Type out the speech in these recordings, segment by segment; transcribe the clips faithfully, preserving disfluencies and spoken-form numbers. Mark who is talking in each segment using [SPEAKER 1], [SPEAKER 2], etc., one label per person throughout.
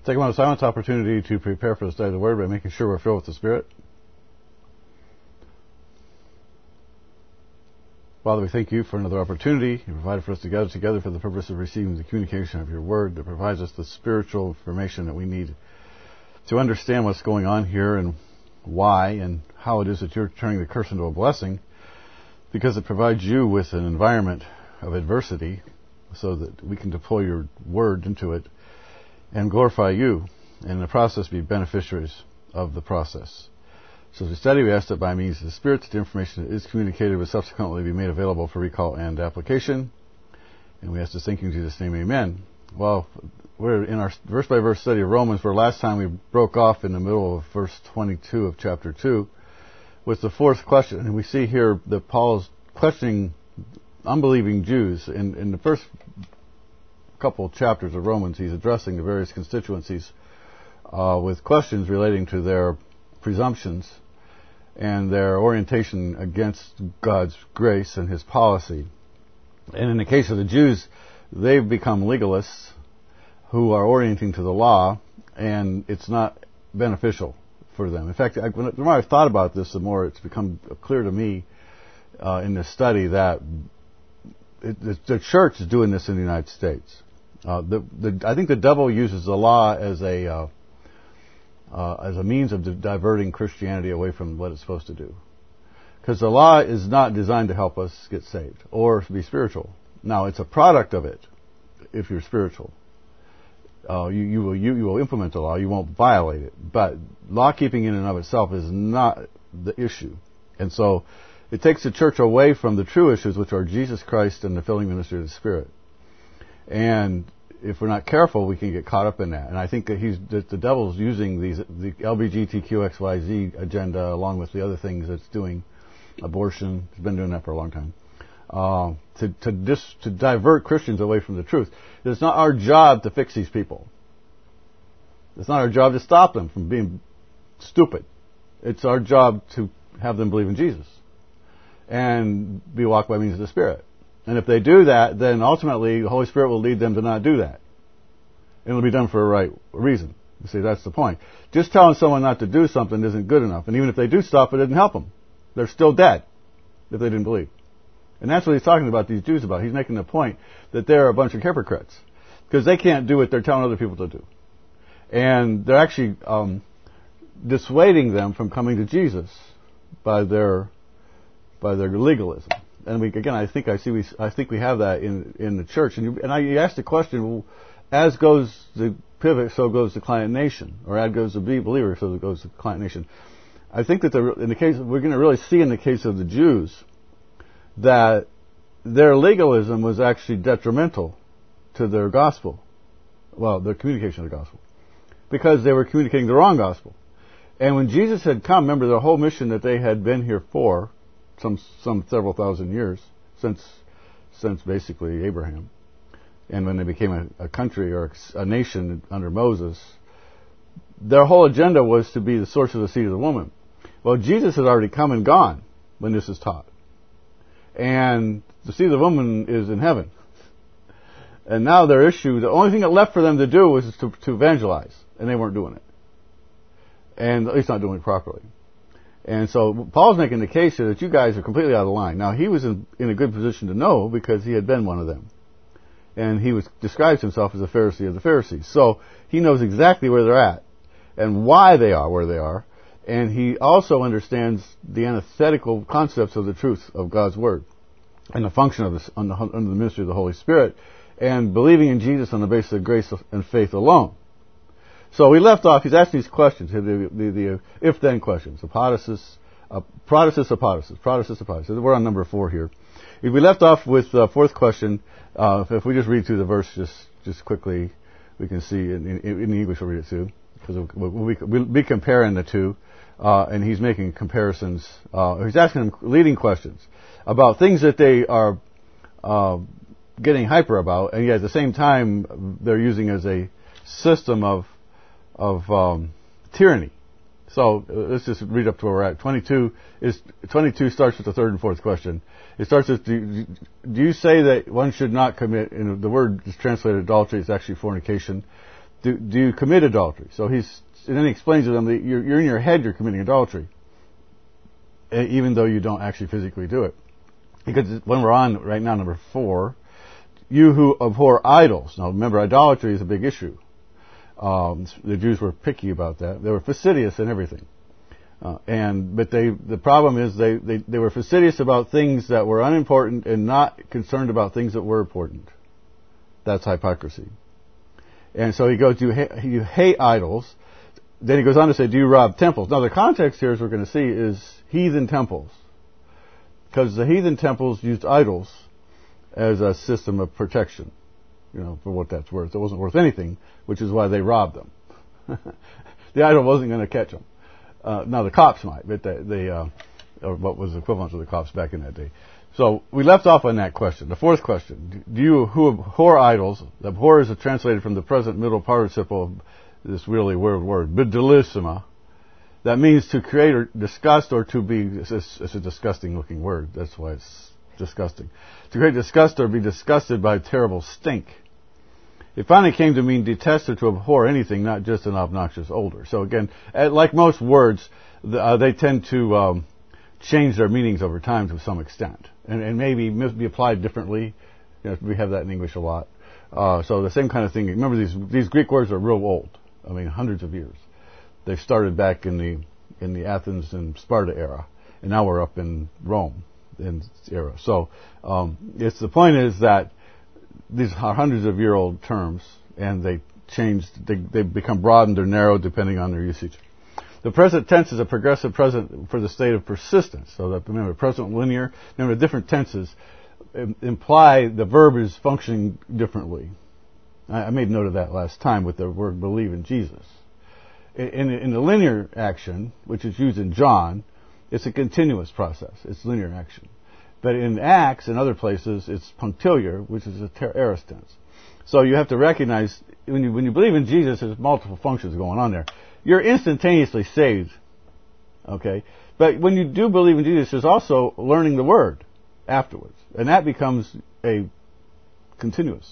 [SPEAKER 1] Take a moment of silence opportunity to prepare for the study of the Word by making sure we're filled with the Spirit. Father, we thank you for another opportunity you provided for us to gather together for the purpose of receiving the communication of your Word that provides us the spiritual information that we need to understand what's going on here and why and how it is that you're turning the curse into a blessing, because it provides you with an environment of adversity so that we can deploy your Word into it and glorify you, and in the process be beneficiaries of the process. So as we study, we ask that by means of the Spirit, that the information that is communicated will subsequently be made available for recall and application. And we ask this thinking in Jesus' name, amen. Well, we're in our verse-by-verse study of Romans, where last time we broke off in the middle of verse twenty-two of chapter two with the fourth question. And we see here that Paul's questioning unbelieving Jews. In, in the first couple of chapters of Romans, he's addressing the various constituencies uh, with questions relating to their presumptions and their orientation against God's grace and His policy. And in the case of the Jews, they've become legalists who are orienting to the law, and it's not beneficial for them. In fact, I, the more I've thought about this, the more it's become clear to me uh, in this study that it, the, the church is doing this in the United States. Uh, the, the, I think the devil uses the law as a uh, uh, as a means of di- diverting Christianity away from what it's supposed to do, because the law is not designed to help us get saved or to be spiritual. Now, it's a product of it. If you're spiritual, uh, you, you will you, you will implement the law. You won't violate it. But law keeping in and of itself is not the issue, and so it takes the church away from the true issues, which are Jesus Christ and the filling ministry of the Spirit. And if we're not careful, we can get caught up in that. And I think that he's that the devil's using these the L G B T Q X Y Z agenda along with the other things it's doing, abortion. It's been doing that for a long time, uh, to to dis, to divert Christians away from the truth. It's not our job to fix these people. It's not our job to stop them from being stupid. It's our job to have them believe in Jesus and be walked by means of the Spirit. And if they do that, then ultimately the Holy Spirit will lead them to not do that. And it'll be done for a right reason. You see, that's the point. Just telling someone not to do something isn't good enough. And even if they do stop, it didn't help them. They're still dead if they didn't believe. And that's what he's talking about these Jews about. He's making the point that they're a bunch of hypocrites because they can't do what they're telling other people to do. And they're actually um, dissuading them from coming to Jesus by their by their legalism. And we, again, I think I see we, I think we have that in in the church. And you, and I you asked the question, well, as goes the pivot, so goes the client nation, or as goes the believer, so goes the client nation. I think that the, in the case we're going to really see in the case of the Jews that their legalism was actually detrimental to their gospel, well, their communication of the gospel, because they were communicating the wrong gospel. And when Jesus had come, remember the whole mission that they had been here for. Some some several thousand years since since basically Abraham, and when they became a, a country or a nation under Moses, their whole agenda was to be the source of the seed of the woman. Well, Jesus had already come and gone when this is taught, and the seed of the woman is in heaven. And now their issue, the only thing that left for them to do was to, to evangelize, and they weren't doing it, and at least not doing it properly. And so Paul's making the case here that you guys are completely out of line. Now, he was in, in a good position to know because he had been one of them. And he was describes himself as a Pharisee of the Pharisees. So he knows exactly where they're at and why they are where they are. And he also understands the antithetical concepts of the truth of God's Word and the function of this under, under the ministry of the Holy Spirit and believing in Jesus on the basis of grace and faith alone. So we left off, he's asking these questions, the, the, the if-then questions, apodosis, uh, prodosis, apodosis, prodosis, apodosis. We're on number four here. If we left off with the fourth question, uh, if, if we just read through the verse just, just quickly, we can see, in, in, in English we'll read it too, because we'll, we'll, we'll be comparing the two, uh, and he's making comparisons, uh, he's asking them leading questions about things that they are uh, getting hyper about, and yet at the same time they're using as a system of of um, tyranny. So uh, let's just read up to where we're at. twenty-two is twenty-two starts with the third and fourth question. It starts with, do, do you say that one should not commit, and the word is translated adultery, it's actually fornication. do, do you commit adultery? So he's, and then he explains to them that you're, you're in your head, you're committing adultery, even though you don't actually physically do it. Because when we're on right now, number four, you who abhor idols. Now remember, idolatry is a big issue. Um, the Jews were picky about that. They were fastidious in everything. Uh, and but they the problem is they, they, they were fastidious about things that were unimportant and not concerned about things that were important. That's hypocrisy. And so he goes, you, ha- you hate idols. Then he goes on to say, do you rob temples? Now the context here, as we're going to see, is heathen temples. Because the heathen temples used idols as a system of protection, you know, for what that's worth. It wasn't worth anything, which is why they robbed them. The idol wasn't going to catch them. Uh, now the cops might, but they, they uh, or what was equivalent to the cops back in that day. So we left off on that question. The fourth question: do you who abhor idols? Abhor is translated from the present middle participle of this really weird word, bidulissima. That means to create or disgust or to be. It's a, it's a disgusting-looking word. That's why it's disgusting. To create disgust or be disgusted by a terrible stink. It finally came to mean detest or to abhor anything, not just an obnoxious odor. So again, like most words, uh, they tend to um, change their meanings over time to some extent, and, and maybe be applied differently. You know, we have that in English a lot. Uh, so the same kind of thing. Remember, these these Greek words are real old. I mean, hundreds of years. They started back in the in the Athens and Sparta era, and now we're up in Rome in era. So um, it's the point is that these are hundreds of year old terms, and they changed. They they become broadened or narrowed depending on their usage. The present tense is a progressive present for the state of persistence. So that remember, present linear. Remember, different tenses imply the verb is functioning differently. I, I made note of that last time with the word believe in Jesus. In, in the linear action, which is used in John, it's a continuous process. It's linear action. But in Acts and other places, it's punctiliar, which is a ter- aorist tense. So you have to recognize, when you, when you believe in Jesus, there's multiple functions going on there. You're instantaneously saved, okay? But when you do believe in Jesus, there's also learning the Word afterwards. And that becomes a continuous.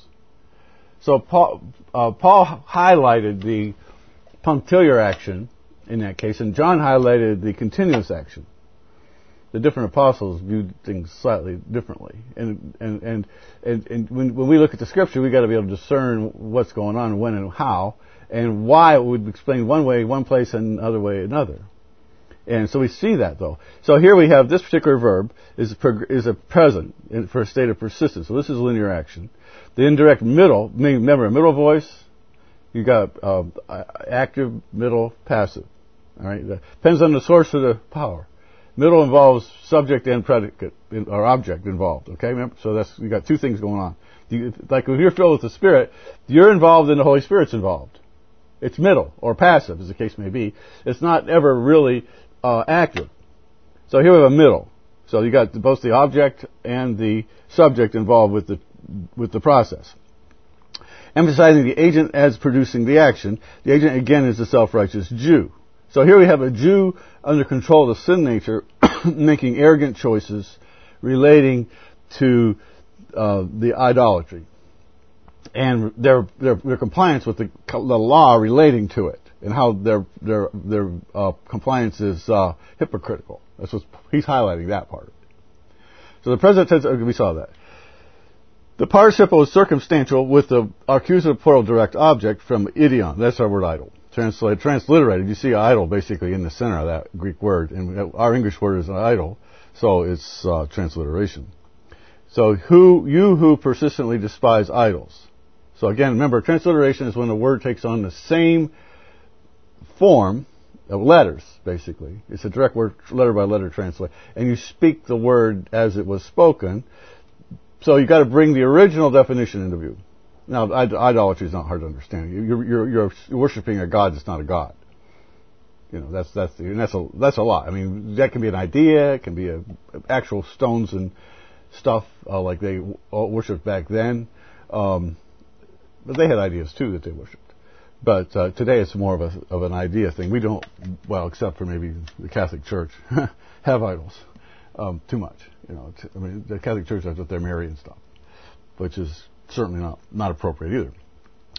[SPEAKER 1] So Paul, uh, Paul highlighted the punctiliar action in that case, and John highlighted the continuous action. The different apostles viewed things slightly differently, and and and and, and when, when we look at the Scripture, we got to be able to discern what's going on, when and how, and why it would explain one way, one place, and another way, another. And so we see that though. So here we have this particular verb is a, is a present for a state of persistence. So this is linear action. The indirect middle, remember a middle voice. You got uh, active, middle, passive. All right, that depends on the source of the power. Middle involves subject and predicate or object involved. Okay, remember? So that's you got two things going on. You, like if you're filled with the Spirit, you're involved and the Holy Spirit's involved. It's middle or passive, as the case may be. It's not ever really uh, active. So here we have a middle. So you got both the object and the subject involved with the with the process. Emphasizing the agent as producing the action. The agent, again, is the self-righteous Jew. So here we have a Jew under control of the sin nature, making arrogant choices relating to uh, the idolatry. And their, their, their compliance with the, the law relating to it, and how their, their, their uh, compliance is uh, hypocritical. That's what he's highlighting, that part. So the present tense, okay, we saw that. The participle is circumstantial with the accusative plural direct object from idion. That's our word idol. Translated, transliterated. You see idol basically in the center of that Greek word. And our English word is an idol, so it's uh, transliteration. So who you who persistently despise idols. So again, remember, transliteration is when the word takes on the same form of letters, basically. It's a direct word, letter by letter translate. And you speak the word as it was spoken. So you've got to bring the original definition into view. Now, idolatry is not hard to understand. You're, you're, you're worshiping a god that's not a god. You know, that's that's the, and that's a that's a lot. I mean, that can be an idea. It can be a, actual stones and stuff uh, like they worshipped back then. Um, but they had ideas too that they worshipped. But uh, today it's more of a of an idea thing. We don't, well, except for maybe the Catholic Church, have idols. Um, too much, you know. I mean, the Catholic Church has what they're marrying and stuff, which is certainly not, not appropriate either.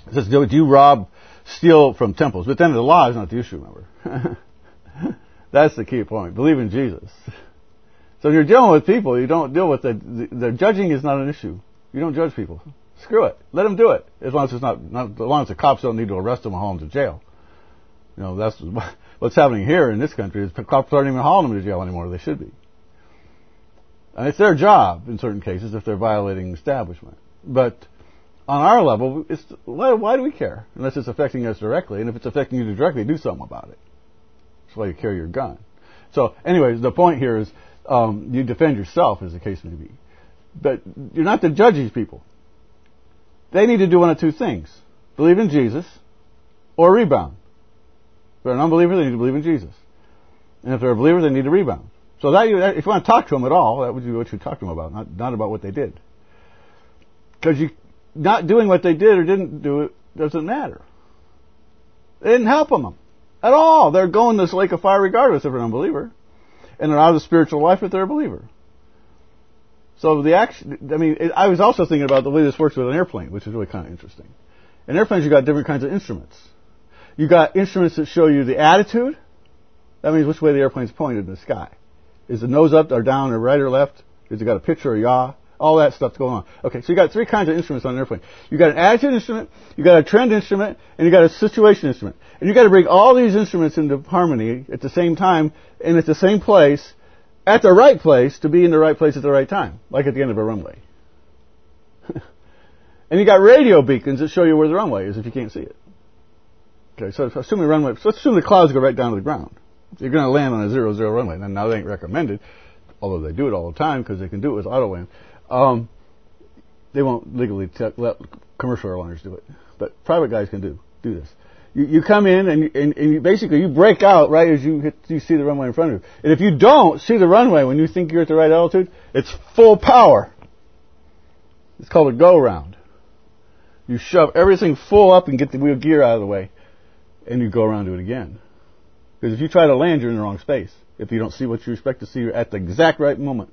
[SPEAKER 1] It says, do you rob, steal from temples? But then the law is not the issue, remember. That's the key point. Believe in Jesus. So when you're dealing with people, you don't deal with the, the, the judging is not an issue. You don't judge people. Screw it. Let them do it. As long as it's not, not as long as the cops don't need to arrest them and haul them to jail. You know, that's what's happening here in this country is the cops aren't even hauling them to jail anymore. They should be. And it's their job in certain cases if they're violating the establishment. But on our level, it's, why, why do we care? Unless it's affecting us directly. And if it's affecting you directly, do something about it. That's why you carry your gun. So anyways, the point here is um, you defend yourself, as the case may be. But you're not to judge these people. They need to do one of two things. Believe in Jesus or rebound. If they're an unbeliever, they need to believe in Jesus. And if they're a believer, they need to rebound. So that, if you want to talk to them at all, that would be what you talk to them about, not, not about what they did. Because you not doing what they did or didn't do it doesn't matter. It didn't help them at all. They're going this lake of fire regardless if they're an unbeliever. And they're out of the spiritual life if they're a believer. So the action, I mean, it, I was also thinking about the way this works with an airplane, which is really kind of interesting. In airplanes, you've got different kinds of instruments. You've got instruments that show you the attitude. That means which way the airplane's pointed in the sky. Is the nose up or down or right or left? Has it got a pitch or a yaw? All that stuff's going on. Okay, so you got three kinds of instruments on an airplane. You got an attitude instrument, you got a trend instrument, and you got a situation instrument. And you got to bring all these instruments into harmony at the same time and at the same place, at the right place to be in the right place at the right time, like at the end of a runway. And you got radio beacons that show you where the runway is if you can't see it. Okay, so assume the runway. So let's assume the clouds go right down to the ground. You're going to land on a zero zero runway. And now they ain't recommended, although they do it all the time because they can do it with auto land. Um, they won't legally t- let commercial airliners do it, but private guys can do do this. You, you come in and, you, and, and you basically you break out right as you hit, you see the runway in front of you. And if you don't see the runway when you think you're at the right altitude, it's full power. It's called a go round. You shove everything full up and get the wheel gear out of the way, and you go around to it again. Because if you try to land, you're in the wrong space. If you don't see what you expect to see at the exact right moment.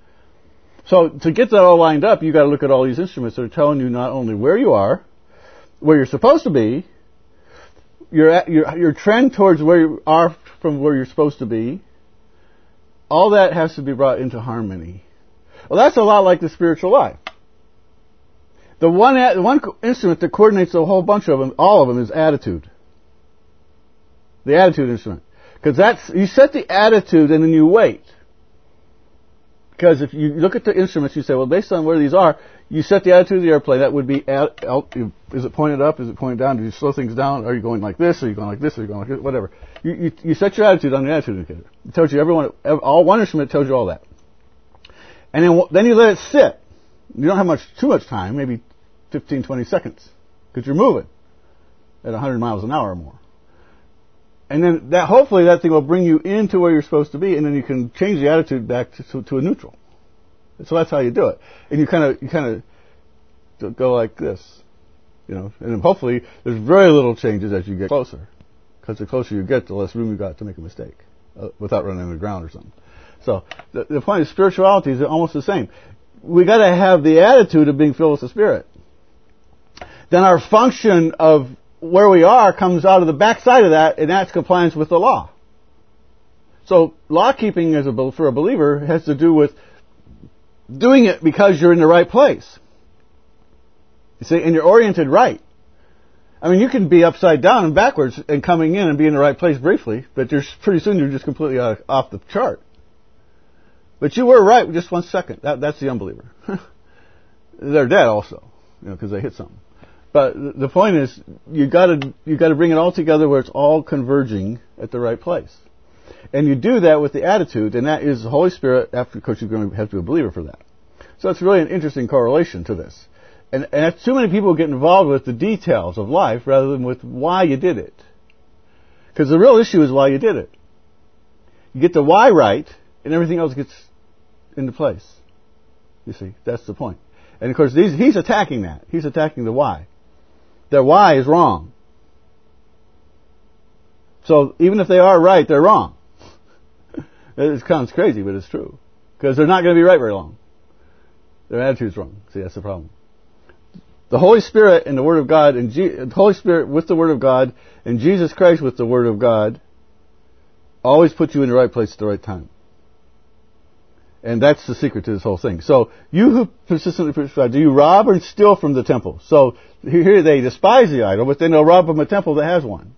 [SPEAKER 1] So to get that all lined up, you got to look at all these instruments that are telling you not only where you are, where you're supposed to be, your your your trend towards where you are from where you're supposed to be. All that has to be brought into harmony. Well, that's a lot like the spiritual life. The one the one instrument that coordinates a whole bunch of them, all of them, is attitude. The attitude instrument, because that's you set the attitude and then you wait. Because if you look at the instruments, you say, well, based on where these are, you set the attitude of the airplane. That would be, is it pointed up? Is it pointed down? Do you slow things down? Are you going like this? Are you going like this? Are you going like this? Whatever. You, you, you set your attitude on the attitude indicator. It tells you everyone, all one instrument tells you all that. And then, then you let it sit. You don't have much, too much time, maybe fifteen, twenty seconds, because you're moving at one hundred miles an hour or more. And then that, hopefully that thing will bring you into where you're supposed to be, and then you can change the attitude back to, to, to a neutral. So that's how you do it. And you kind of, you kind of go like this, you know, and then hopefully there's very little changes as you get closer. Because the closer you get, the less room you got to make a mistake, uh, without running into the ground or something. So the, the point of spirituality is almost the same. We got to have the attitude of being filled with the Spirit. Then our function of where we are comes out of the backside of that, and that's compliance with the law. So law keeping as a, for a believer has to do with doing it because you're in the right place. You see, and you're oriented right. I mean, you can be upside down and backwards and coming in and be in the right place briefly, but you're, pretty soon you're just completely off, off the chart. But you were right just one second. That, that's the unbeliever. They're dead also, you know, because they hit something. But the point is, you got to you got to bring it all together where it's all converging at the right place, and you do that with the attitude, and that is the Holy Spirit. After, of course, you're going to have to be a believer for that. So it's really an interesting correlation to this, and and too many people get involved with the details of life rather than with why you did it, because the real issue is why you did it. You get the why right, and everything else gets into place. You see, that's the point. And of course, these, he's attacking that. He's attacking the why. Their why is wrong. So even if they are right, they're wrong. It sounds crazy, but it's true. Because they're not going to be right very long. Their attitude's wrong. See, that's the problem. The Holy Spirit and the Word of God, and Je- the Holy Spirit with the Word of God, and Jesus Christ with the Word of God, always put you in the right place at the right time. And that's the secret to this whole thing. So, you who persistently pursue, do you rob or steal from the temple? So, here they despise the idol, but then they'll rob from a temple that has one.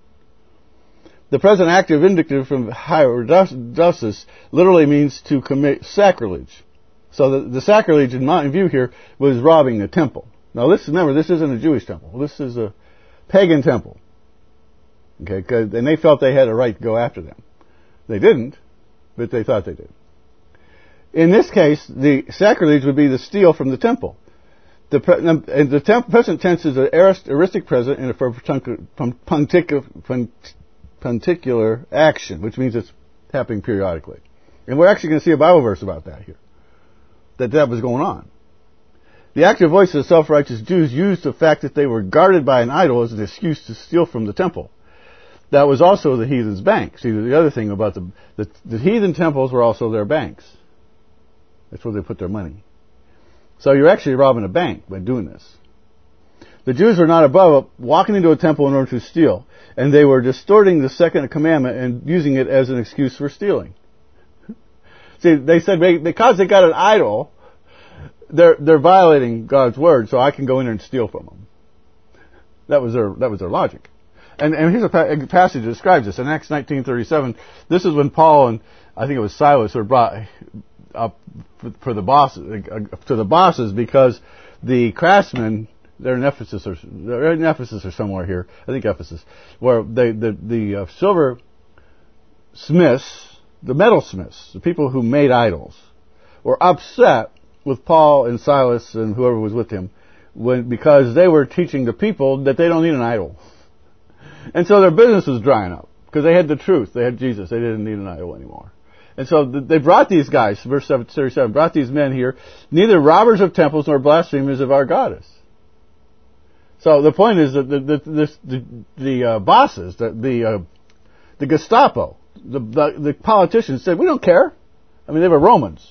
[SPEAKER 1] The present active indicative from hierodosis literally means to commit sacrilege. So the, the sacrilege in my view here was robbing a temple. Now let's remember, this isn't a Jewish temple. This is a pagan temple. Okay, and they felt they had a right to go after them. They didn't, but they thought they did. In this case, the sacrilege would be the steal from the temple. The, pre- and the temp- present tense is an aorist present in a particular particular action, which means it's happening periodically. And we're actually going to see a Bible verse about that here, that that was going on. The active voice of the self-righteous Jews used the fact that they were guarded by an idol as an excuse to steal from the temple. That was also the heathens' bank. See, the other thing about the, the, the heathen temples were also their banks. That's where they put their money. So you're actually robbing a bank by doing this. The Jews were not above walking into a temple in order to steal, and they were distorting the second commandment and using it as an excuse for stealing. See, they said because they got an idol, they're they're violating God's word, so I can go in there and steal from them. That was their that was their logic. And and here's a, pa- a passage that describes this in Acts nineteen thirty-seven. This is when Paul and I think it was Silas were brought up for, for the bosses uh, to the bosses because the craftsmen. They're in Ephesus, or they're in Ephesus or somewhere here. I think Ephesus, where they, the the uh, silver smiths, the metal smiths, the people who made idols, were upset with Paul and Silas and whoever was with him, when because they were teaching the people that they don't need an idol, and so their business was drying up because they had the truth, they had Jesus, they didn't need an idol anymore. And so they brought these guys, verse thirty-seven, brought these men here, neither robbers of temples nor blasphemers of our goddess. So the point is that the the the, the, the uh, bosses, the the, uh, the Gestapo, the, the the politicians said, we don't care. I mean, they were Romans,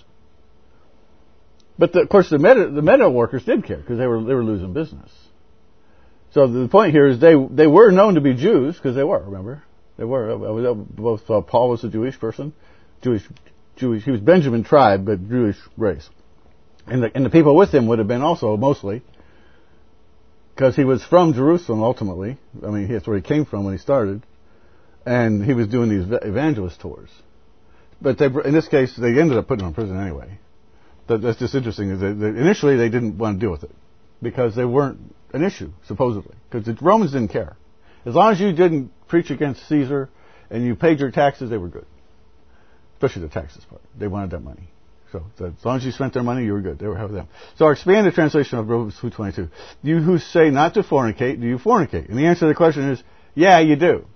[SPEAKER 1] but the, of course the metal the metal workers did care because they were they were losing business. So the point here is they they were known to be Jews because they were. Remember, they were. Both uh, Paul was a Jewish person, Jewish Jewish. He was Benjamin tribe, but Jewish race, and the and the people with him would have been also mostly. Because he was from Jerusalem, ultimately. I mean, that's where he came from when he started. And he was doing these evangelist tours. But they, in this case, they ended up putting him in prison anyway. That, that's just interesting. Is that initially, they didn't want to deal with it. Because they weren't an issue, supposedly. Because the Romans didn't care. As long as you didn't preach against Caesar and you paid your taxes, they were good. Especially the taxes part. They wanted that money. So, so as long as you spent their money, you were good. They were having them. So our expanded translation of Romans two twenty-two. You who say not to fornicate, do you fornicate? And the answer to the question is, yeah, you do.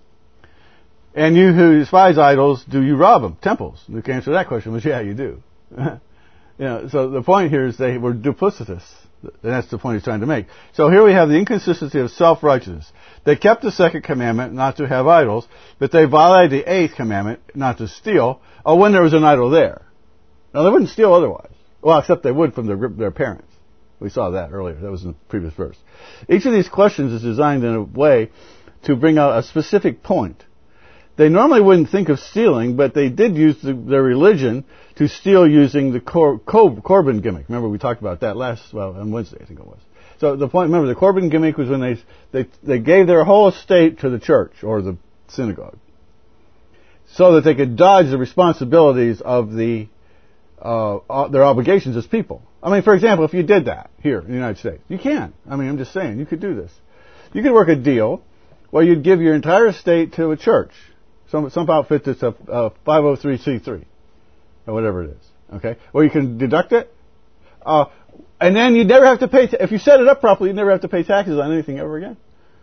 [SPEAKER 1] And you who despise idols, do you rob them? Temples. The answer to that question was, yeah, you do. you know, so the point here is they were duplicitous. And that's the point he's trying to make. So here we have the inconsistency of self-righteousness. They kept the second commandment, not to have idols, but they violated the eighth commandment, not to steal, or when there was an idol there. Now, they wouldn't steal otherwise. Well, except they would from their, their parents. We saw that earlier. That was in the previous verse. Each of these questions is designed in a way to bring out a specific point. They normally wouldn't think of stealing, but they did use the, their religion to steal using the Cor, Cor, Corban gimmick. Remember, we talked about that last, well, on Wednesday, I think it was. So the point, remember, the Corban gimmick was when they, they, they gave their whole estate to the church or the synagogue so that they could dodge the responsibilities of the Uh, their obligations as people. I mean, for example, if you did that here in the United States, you can. I mean, I'm just saying, you could do this. You could work a deal where you'd give your entire estate to a church, some some outfit that's a, a five oh three c three, or whatever it is, okay? Or you can deduct it, uh, and then you never have to pay, ta- if you set it up properly, you never have to pay taxes on anything ever again.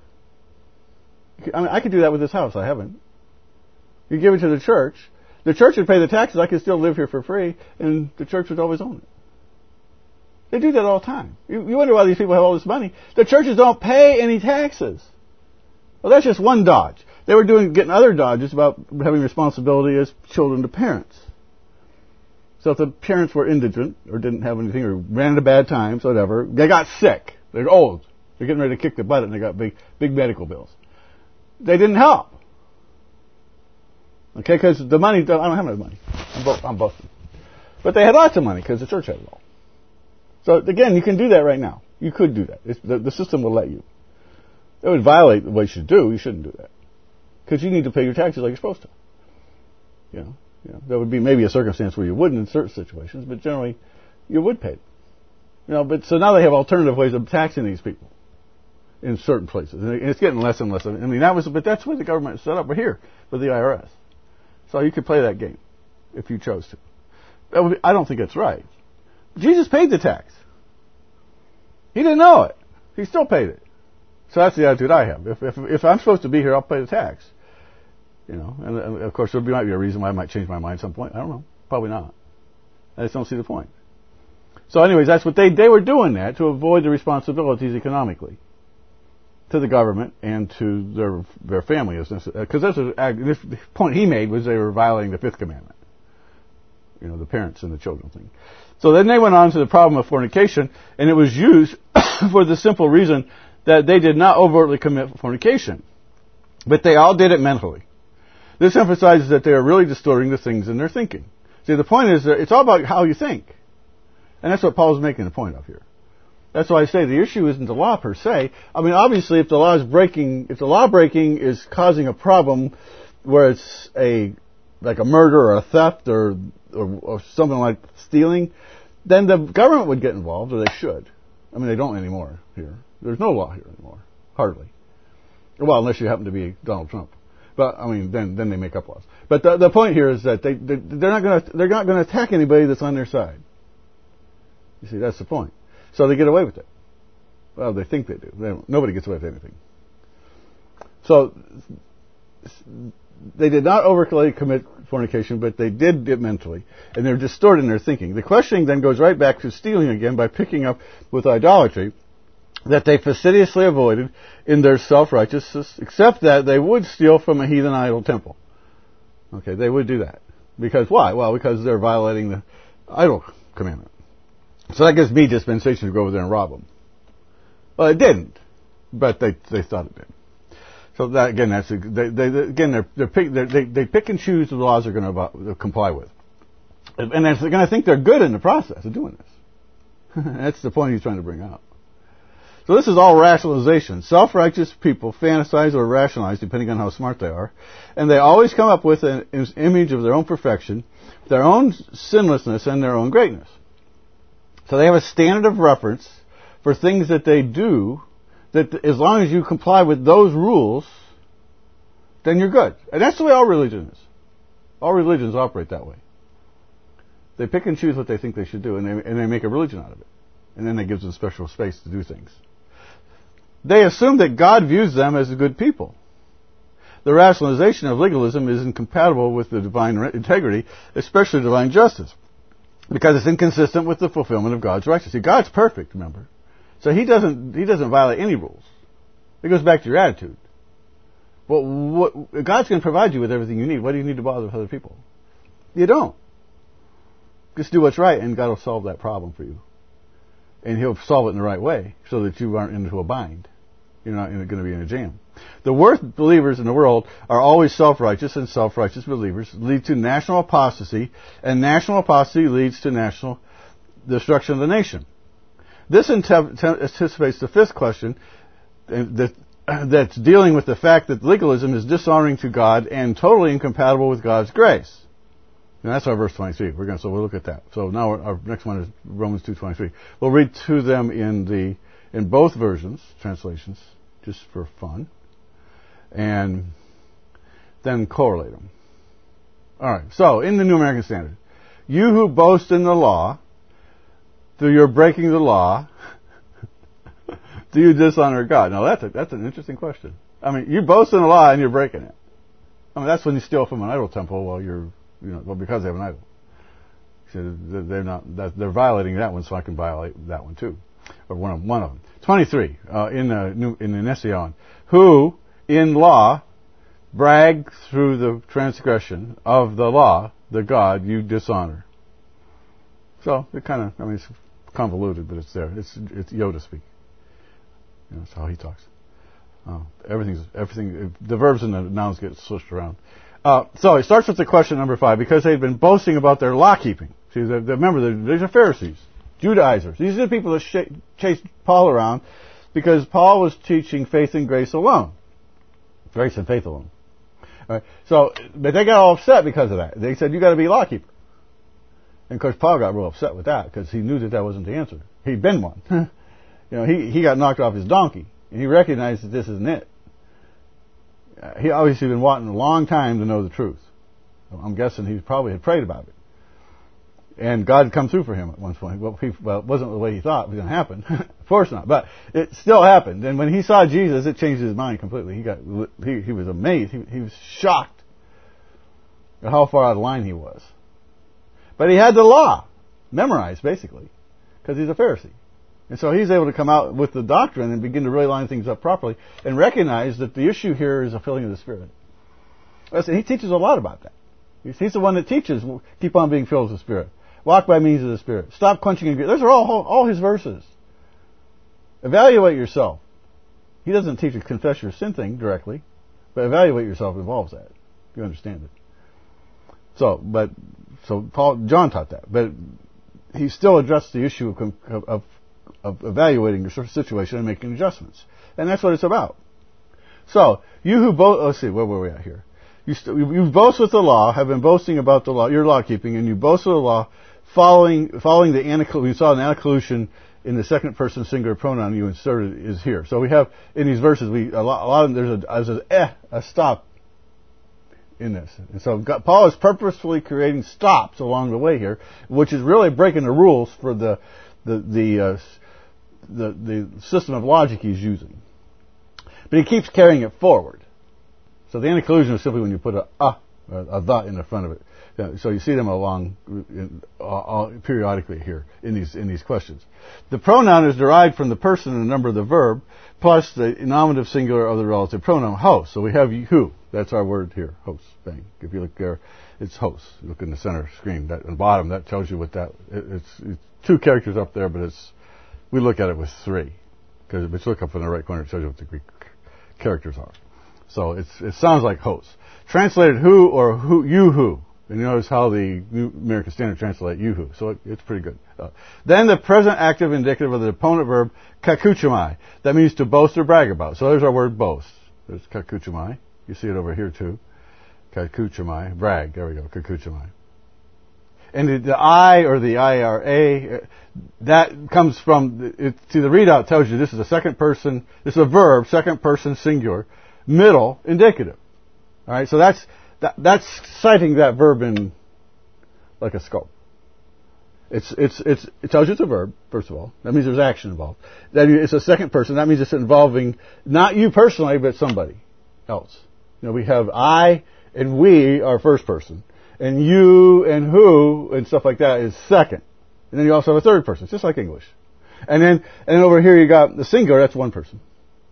[SPEAKER 1] I mean, I could do that with this house. I haven't. You give it to the church. The church would pay the taxes. I could still live here for free, and the church would always own it. They do that all the time. You, you wonder why these people have all this money. The churches don't pay any taxes. Well, that's just one dodge. They were doing getting other dodges about having responsibility as children to parents. So if the parents were indigent or didn't have anything or ran into bad times, whatever, they got sick. They're old. They're getting ready to kick the butt, and they got big, big medical bills. They didn't help. Okay, because the money, I don't have much money. I'm, bo- I'm boasting. But they had lots of money because the church had it all. So again, you can do that right now. You could do that. It's, the, the system will let you. It would violate what you should do. You shouldn't do that. Because you need to pay your taxes like you're supposed to. You know, you know, there would be maybe a circumstance where you wouldn't in certain situations, but generally you would pay it. You know, but so now they have alternative ways of taxing these people in certain places. And it's getting less and less. I mean, that was, but that's where the government is set up. We're here with the I R S. So you could play that game if you chose to. That would be, I don't think it's right. Jesus paid the tax. He didn't know it. He still paid it. So that's the attitude I have. If if, if I'm supposed to be here, I'll pay the tax. You know, and, and of course there might be a reason why I might change my mind at some point. I don't know. Probably not. I just don't see the point. So anyways, that's what they, they were doing that to avoid the responsibilities economically to the government and to their their family. Because that's a, this the point he made was they were violating the fifth commandment. You know, the parents and the children thing. So then they went on to the problem of fornication, and it was used for the simple reason that they did not overtly commit fornication, but they all did it mentally. This emphasizes that they are really distorting the things in their thinking. See, the point is that it's all about how you think. And that's what Paul's making the point of here. That's why I say the issue isn't the law per se. I mean, obviously, if the law is breaking, if the law breaking is causing a problem where it's a, like a murder or a theft or, or, or something like stealing, then the government would get involved, or they should. I mean, they don't anymore here. There's no law here anymore. Hardly. Well, unless you happen to be Donald Trump. But, I mean, then, then they make up laws. But the, the point here is that they, they, they're not gonna, they're not gonna attack anybody that's on their side. You see, that's the point. So they get away with it. Well, they think they do. They don't, nobody gets away with anything. So, they did not overtly commit fornication, but they did it mentally. And they're distorted in their thinking. The questioning then goes right back to stealing again by picking up with idolatry that they fastidiously avoided in their self-righteousness, except that they would steal from a heathen idol temple. Okay, they would do that. Because why? Well, because they're violating the idol commandment. So that gives me dispensation to go over there and rob them. Well, it didn't, but they they thought it did. So that again, that's a, they, they again they're, they're pick, they're, they they pick and choose the laws they're going to comply with, and they're going to think they're good in the process of doing this. That's the point he's trying to bring out. So this is all rationalization. Self-righteous people fantasize or rationalize, depending on how smart they are, and they always come up with an image of their own perfection, their own sinlessness, and their own greatness. So they have a standard of reference for things that they do, that as long as you comply with those rules, then you're good. And that's the way all religion is. All religions operate that way. They pick and choose what they think they should do, and they, and they make a religion out of it. And then they give them special space to do things. They assume that God views them as good people. The rationalization of legalism is incompatible with the divine integrity, especially divine justice, because it's inconsistent with the fulfillment of God's righteousness. See, God's perfect, remember. So he doesn't he doesn't violate any rules. It goes back to your attitude. Well, what, God's going to provide you with everything you need. What do you need to bother with other people? You don't. Just do what's right, and God will solve that problem for you. And He'll solve it in the right way, so that you aren't into a bind. You're not going to be in a jam. The worst believers in the world are always self-righteous, and self-righteous believers lead to national apostasy, and national apostasy leads to national destruction of the nation. This anticipates the fifth question that, that's dealing with the fact that legalism is dishonoring to God and totally incompatible with God's grace. And that's our verse twenty-three. We're going to, so we'll look at that. So now our, our next one is Romans two twenty-three. We'll read to them in the in both versions, translations, just for fun, and then correlate them. All right. So in the New American Standard, you who boast in the law, through your breaking the law, do you dishonor God? Now that's a, that's an interesting question. I mean, you boast in the law and you're breaking it. I mean, that's when you steal from an idol temple while you're, you know, well, because they have an idol. So they're not, they're violating that one, so I can violate that one too, or one of one of them. Twenty-three uh, in the new in the Nession, who in law brag through the transgression of the law, the God you dishonor. So it kind of, I mean, it's convoluted, but it's there. It's it's Yoda speak. You know, that's how he talks. Uh, everything's everything. The verbs and the nouns get switched around. Uh, so he starts with the question number five, because they'd been boasting about their law keeping. See, they, they, remember, these are Pharisees, Judaizers. These are the people that sh- chased Paul around because Paul was teaching faith and grace alone, grace and faith alone. All right. So, but they got all upset because of that. They said, "You got to be a law keeper." And of course, Paul got real upset with that because he knew that that wasn't the answer. He'd been one. you know, he he got knocked off his donkey, and he recognized that this isn't it. Uh, he obviously been wanting a long time to know the truth. I'm guessing he probably had prayed about it. And God had come through for him at one point. Well, he, well it wasn't the way he thought it was going to happen. Of course not. But it still happened. And when he saw Jesus, it changed his mind completely. He got he, he was amazed. He, he was shocked at how far out of line he was. But he had the law memorized, basically, because he's a Pharisee. And so he's able to come out with the doctrine and begin to really line things up properly and recognize that the issue here is a filling of the Spirit. Listen, he teaches a lot about that. He's the one that teaches, keep on being filled with the Spirit. Walk by means of the Spirit. Stop quenching in grief. Those are all, all his verses. Evaluate yourself. He doesn't teach a confess your sin thing directly, but evaluate yourself involves that. You understand it. So, but, so Paul, John taught that, but he still addressed the issue of, of, of evaluating your situation and making adjustments. And that's what it's about. So, you who boast, let's see, where were we at here? You, st- you boast with the law, have been boasting about the law, your law keeping, and you boast with the law, following following the anacolution. We saw an anacolution in the second person singular pronoun you inserted is here. So we have in these verses, we a lot, a lot of there's a there's a eh, a stop in this, and so God, Paul is purposefully creating stops along the way here, which is really breaking the rules for the the the uh, the, the system of logic he's using. But he keeps carrying it forward. So the anacolusion is simply when you put a a, a the in the front of it. So you see them along in, uh, periodically here in these in these questions. The pronoun is derived from the person and the number of the verb, plus the nominative singular of the relative pronoun, host. So we have who. That's our word here, host. Bang. If you look there, it's host. Look in the center screen. That, on the bottom, that tells you what that. It, it's, it's two characters up there, but it's we look at it with three. Because if you look up in the right corner, it tells you what the Greek characters are. So it's it sounds like host. Translated who or who you who. And you notice how the New American Standard translate you who. So it, it's pretty good. Uh, then the present active indicative of the opponent verb kakuchomai. That means to boast or brag about. So there's our word boast. There's kakuchomai. You see it over here too. Kakuchomai. Brag. There we go. Kakuchomai. And the, the I or the I R A, that comes from, it, see the readout tells you this is a second person, this is a verb, second person singular, middle indicative. Alright, so that's, that, that's citing that verb in like a scope. It's, it's, it's, it tells you it's a verb, first of all. That means there's action involved. Then it's a second person, that means it's involving not you personally, but somebody else. You know, we have I and we are first person. And you and who and stuff like that is second. And then you also have a third person. It's just like English. And then, and then over here you got the singular, that's one person.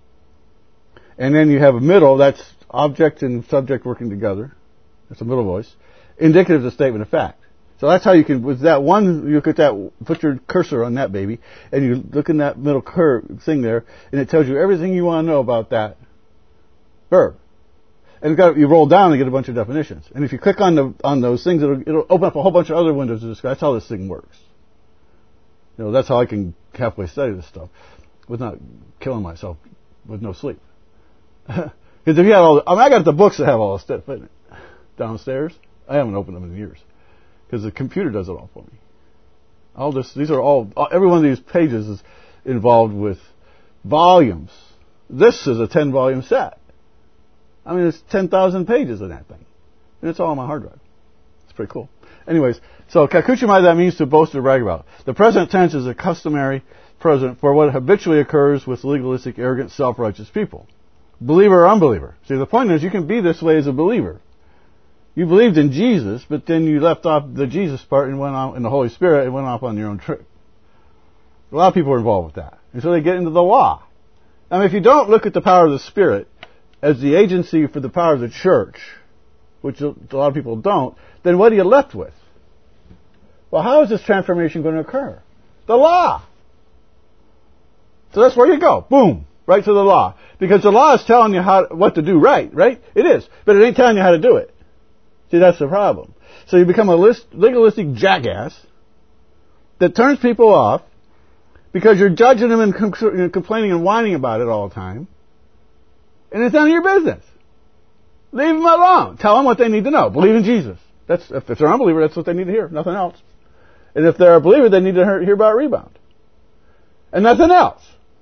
[SPEAKER 1] And then you have a middle, that's object and subject working together. That's a middle voice. Indicative is a statement of fact. So that's how you can, with that one, you look at that, put your cursor on that baby, and you look in that middle curve thing there, and it tells you everything you want to know about that verb. And got, you roll down and get a bunch of definitions. And if you click on the on those things, it'll, it'll open up a whole bunch of other windows to describe. That's how this thing works. You know, that's how I can halfway study this stuff without killing myself with no sleep. Because if you had all, the, I mean, I got the books that have all the stuff in it downstairs. I haven't opened them in years because the computer does it all for me. All this, these are all, every one of these pages is involved with volumes. This is a ten volume set. I mean, there's ten thousand pages in that thing. And it's all on my hard drive. It's pretty cool. Anyways, so kakuchomai, that means to boast or brag about. The present tense is a customary present for what habitually occurs with legalistic, arrogant, self-righteous people. Believer or unbeliever. See, the point is you can be this way as a believer. You believed in Jesus, but then you left off the Jesus part and went on in the Holy Spirit and went off on your own trip. A lot of people are involved with that. And so they get into the law. I mean, if you don't look at the power of the Spirit as the agency for the power of the church, which a lot of people don't, then what are you left with? Well, how is this transformation going to occur? The law. So that's where you go. Boom. right to the law. Because the law is telling you how what to do right, right? It is. But it ain't telling you how to do it. See, that's the problem. So you become a list, legalistic jackass that turns people off because you're judging them and com- complaining and whining about it all the time. And it's none of your business. Leave them alone. Tell them what they need to know. Believe in Jesus. That's if they're an unbeliever, that's what they need to hear. Nothing else. And if they're a believer, they need to hear about rebound. And nothing else.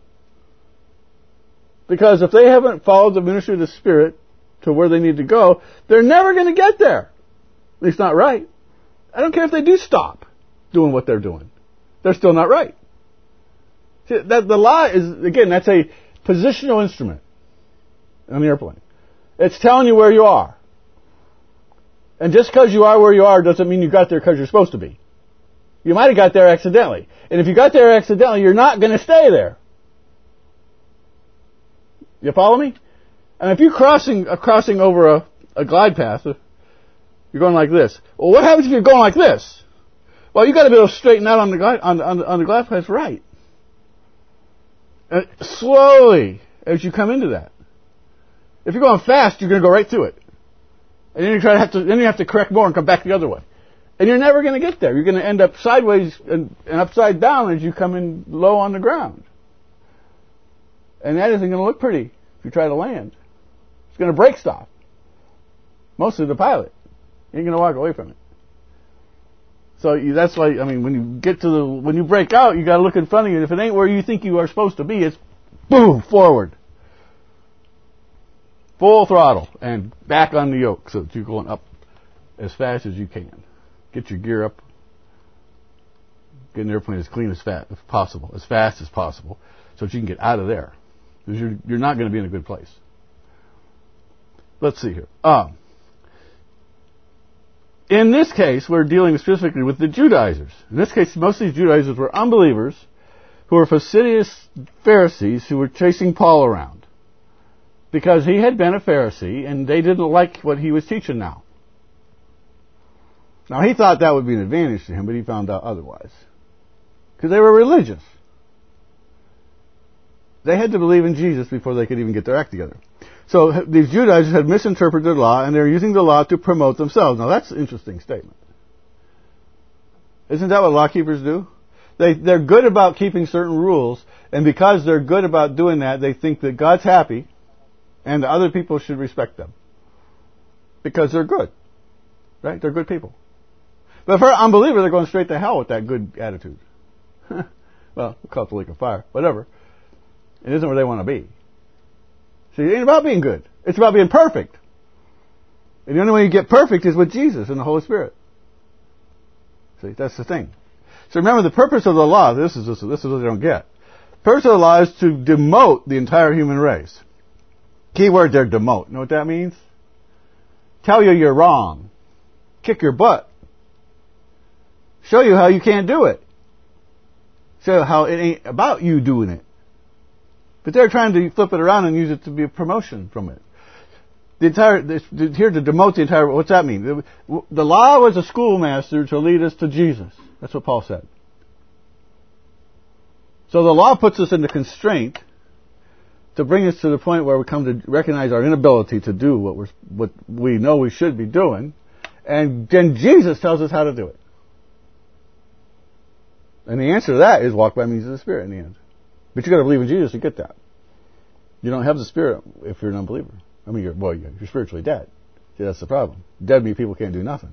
[SPEAKER 1] Because if they haven't followed the ministry of the Spirit to where they need to go, they're never going to get there. At least not right. I don't care if they do stop doing what they're doing. They're still not right. See, that, the law is, again, that's a positional instrument on the airplane. It's telling you where you are. And just because you are where you are doesn't mean you got there because you're supposed to be. You might have got there accidentally. And if you got there accidentally, you're not going to stay there. You follow me? And if you're crossing, uh, crossing over a, a glide path, uh, you're going like this. Well, what happens if you're going like this? Well, you got to be able to straighten out on the glide, on, on, on the glide path right. And slowly, as you come into that. If you're going fast, you're going to go right through it. And then you try to have to, then you have to correct more and come back the other way. And you're never going to get there. You're going to end up sideways and, and upside down as you come in low on the ground. And that isn't going to look pretty if you try to land. It's going to brake stop. Mostly the pilot. You ain't going to walk away from it. So you, that's why, I mean, when you get to the, when you break out, you got to look in front of you. And if it ain't where you think you are supposed to be, it's boom, forward. Full throttle and back on the yoke so that you're going up as fast as you can. Get your gear up. Get an airplane as clean as fast as possible, as fast as possible, so that you can get out of there. Because you're, you're not going to be in a good place. Let's see here. Um, in this case, we're dealing specifically with the Judaizers. In this case, most of these Judaizers were unbelievers who were fastidious Pharisees who were chasing Paul around. Because he had been a Pharisee, and they didn't like what he was teaching now. Now, he thought that would be an advantage to him, but he found out otherwise. Because they were religious. They had to believe in Jesus before they could even get their act together. So these Judaizers had misinterpreted the law, and they were using the law to promote themselves. Now, that's an interesting statement. Isn't that what law keepers do? They, they're good about keeping certain rules, and because they're good about doing that, they think that God's happy, and other people should respect them. Because they're good. Right? They're good people. But for an unbeliever, they're going straight to hell with that good attitude. Well, we'll call it the lake of fire. Whatever. It isn't where they want to be. See, it ain't about being good. It's about being perfect. And the only way you get perfect is with Jesus and the Holy Spirit. See, that's the thing. So remember, the purpose of the law, this is, this is, this is what they don't get. The purpose of the law is to demote the entire human race. Key word there, demote. You know what that means? Tell you you're wrong. Kick your butt. Show you how you can't do it. Show you how it ain't about you doing it. But they're trying to flip it around and use it to be a promotion from it. The entire, this, here to demote the entire, what's that mean? The, the law was a schoolmaster to lead us to Jesus. That's what Paul said. So the law puts us into constraint to bring us to the point where we come to recognize our inability to do what we're, what we know we should be doing. And then Jesus tells us how to do it. And the answer to that is walk by means of the Spirit in the end. But you got to believe in Jesus to get that. You don't have the Spirit if you're an unbeliever. I mean, you're, well, you're spiritually dead. See, that's the problem. Dead means people can't do nothing.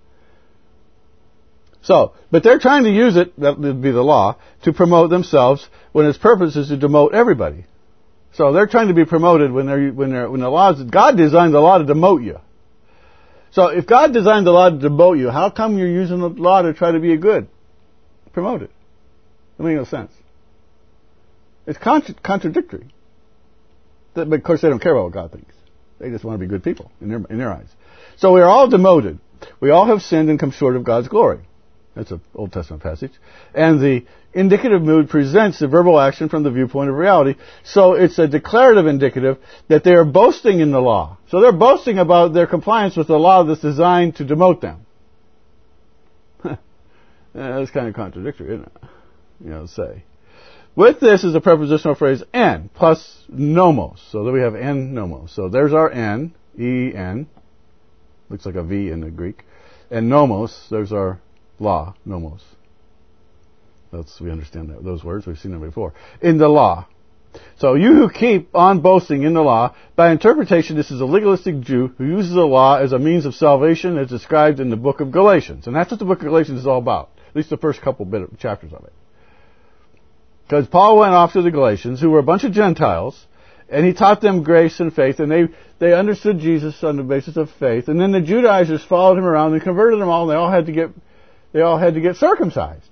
[SPEAKER 1] So, but they're trying to use it, that would be the law, to promote themselves when its purpose is to demote everybody. So they're trying to be promoted when they're, when they're, when the laws, God designed the law to demote you. So if God designed the law to demote you, how come you're using the law to try to be a good? Promote it. It makes no sense. It's contra- contradictory. But of course they don't care about what God thinks. They just want to be good people in their, in their eyes. So we are all demoted. We all have sinned and come short of God's glory. That's an Old Testament passage. And the indicative mood presents the verbal action from the viewpoint of reality. So it's a declarative indicative that they are boasting in the law. So they're boasting about their compliance with the law that's designed to demote them. Yeah, that's kind of contradictory, isn't it? You know, say. With this is a prepositional phrase en plus nomos. So then we have en nomos. So there's our en, E N. Looks like a V in the Greek. And nomos, there's our law, nomos. That's, we understand that, those words. We've seen them before. In the law. So you who keep on boasting in the law, by interpretation this is a legalistic Jew who uses the law as a means of salvation as described in the book of Galatians. And that's what the book of Galatians is all about. At least the first couple bit of chapters of it. Because Paul went off to the Galatians, who were a bunch of Gentiles, and he taught them grace and faith, and they, they understood Jesus on the basis of faith. And then the Judaizers followed him around and converted them all, and they all had to get, they all had to get circumcised.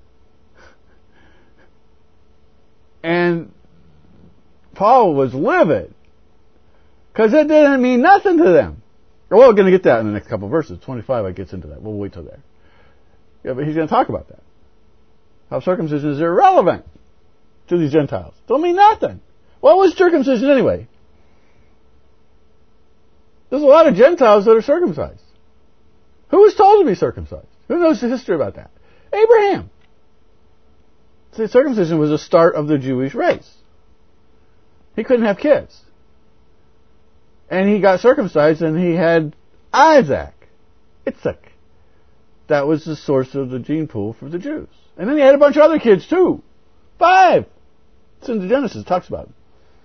[SPEAKER 1] And Paul was livid, because it didn't mean nothing to them. Well, we're going to get that in the next couple of verses. twenty-five, I gets into that. We'll wait till there. Yeah, but he's going to talk about that. How circumcision is irrelevant to these Gentiles. Don't mean nothing. What was circumcision anyway? There's a lot of Gentiles that are circumcised. Who was told to be circumcised? Who knows the history about that? Abraham. See, circumcision was the start of the Jewish race. He couldn't have kids. And he got circumcised and he had Isaac. Yitzhak. That was the source of the gene pool for the Jews. And then he had a bunch of other kids too. Five. It's in the Genesis. It talks about it.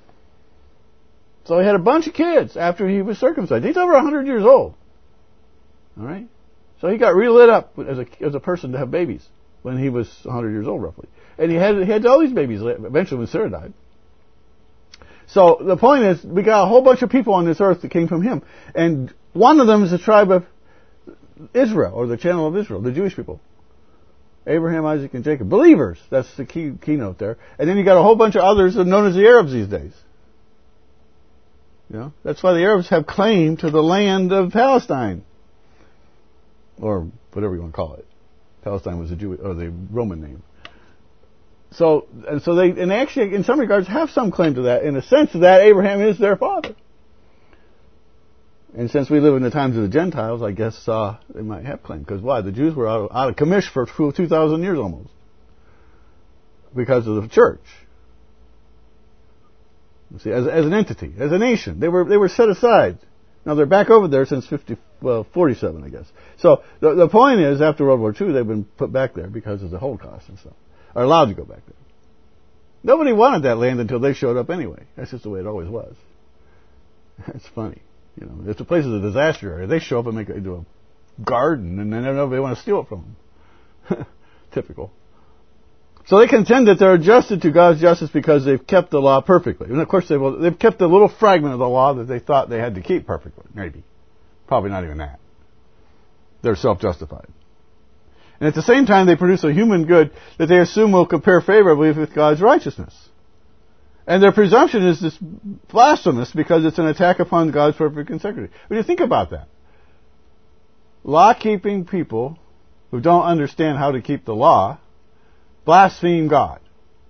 [SPEAKER 1] So he had a bunch of kids after he was circumcised. He's over one hundred years old. All right? So he got relit up as a, as a person to have babies when he was one hundred years old, roughly. And he had, he had all these babies eventually when Sarah died. So the point is, we got a whole bunch of people on this earth that came from him. And one of them is the tribe of Israel, or the channel of Israel, the Jewish people. Abraham, Isaac, and Jacob. Believers. That's the key keynote there. And then you got a whole bunch of others that are known as the Arabs these days. You know? That's why the Arabs have claim to the land of Palestine. Or whatever you want to call it. Palestine was the Jewish, or the Roman name. So, and so they, and they actually, in some regards, have some claim to that, in the sense that Abraham is their father. And since we live in the times of the Gentiles, I guess uh, they might have claim. Because why? The Jews were out of, out of commish for two thousand years almost. Because of the church. You see, as, as an entity, as a nation. They were, they were set aside. Now they're back over there since fifty, well, forty-seven, I guess. So the, the point is, after World War Two, they've been put back there because of the Holocaust and stuff. Are allowed to go back there. Nobody wanted that land until they showed up anyway. That's just the way it always was. It's funny. You know, it's a place of a disaster area. They show up and make it into a garden, and then nobody want to steal it from them. Typical. So they contend that they're adjusted to God's justice because they've kept the law perfectly. And of course, they've, they've kept a little fragment of the law that they thought they had to keep perfectly. Maybe. Probably not even that. They're self-justified. And at the same time, they produce a human good that they assume will compare favorably with God's righteousness. And their presumption is this blasphemous because it's an attack upon God's perfect integrity. When you think about that, law-keeping people who don't understand how to keep the law blaspheme God.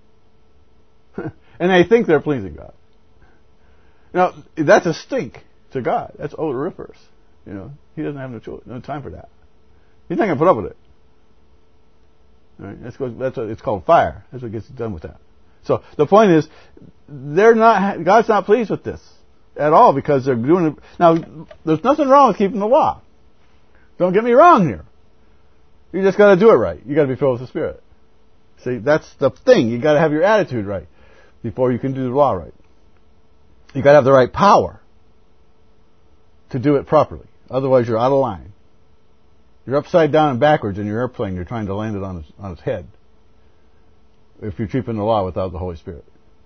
[SPEAKER 1] And they think they're pleasing God. Now, that's a stink to God. That's odoriferous. You know, He doesn't have no, choice, no time for that. He's not going to put up with it. Right? That's, that's what, it's called fire. That's what gets done with that. So the point is, they're not. God's not pleased with this at all because they're doing it. Now, there's nothing wrong with keeping the law. Don't get me wrong here. You just got to do it right. You got to be filled with the Spirit. See, that's the thing. You got to have your attitude right before you can do the law right. You got to have the right power to do it properly. Otherwise, you're out of line. You're upside down and backwards in your airplane. You're trying to land it on its, on its head. If you're keeping the law without the Holy Spirit.